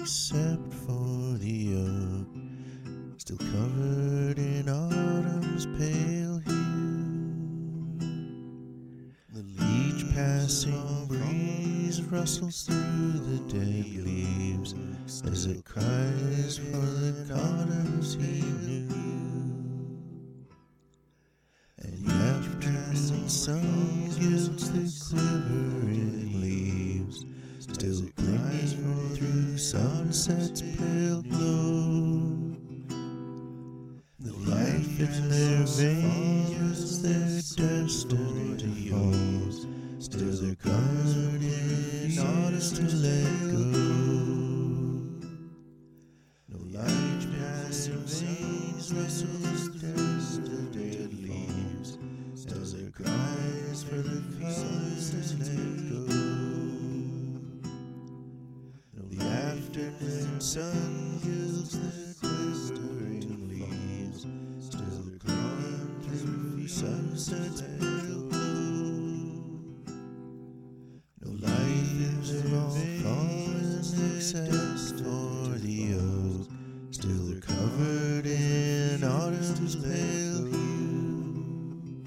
except for the oak, still covered in autumn's pale hue. The each passing breeze rustles through the dead leaves as it cries for the colors he knew. And the afternoon sun gilds the quivering leaves, still gleaming through sunset's pale glow. The life in their veins, they're destined to use, still they're covered in artists to let go. No light passing veins rustles through the dead leaves, still there cries for the colors that let go. No, the afternoon sun gilds the quivering leaves, still there climb through sunset's pale glow. No life is all fallen except for the oak, still they're covered in autumn's pale hue.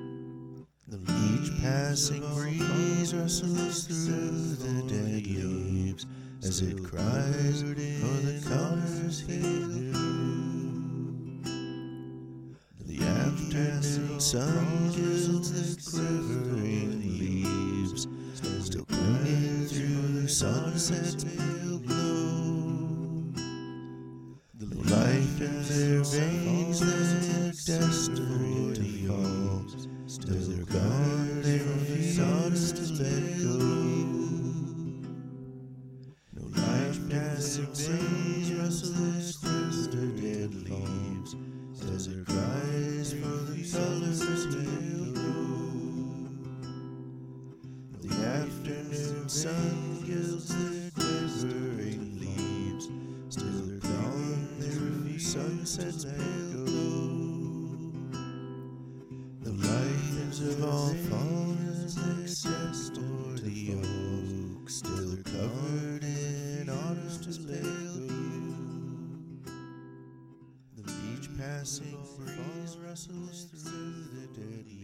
Each passing breeze rustles through the dead leaves as it cries for the colors he knew. The afternoon sun gilds the quivering leaves, still gleaming through sunset's pale glow. The life in their veins, they're destined to fall, still they're gone, they refuse to let go. No life passing veins rustles through the dead leaves as it cries for the colors pale glow. The afternoon sun gilds the quivering leaves, still they're gone through sunset's pale glow. The lives of all fallen except for the oak, still they're covered in autumn's pale hue. The each passing breeze rustles through the dead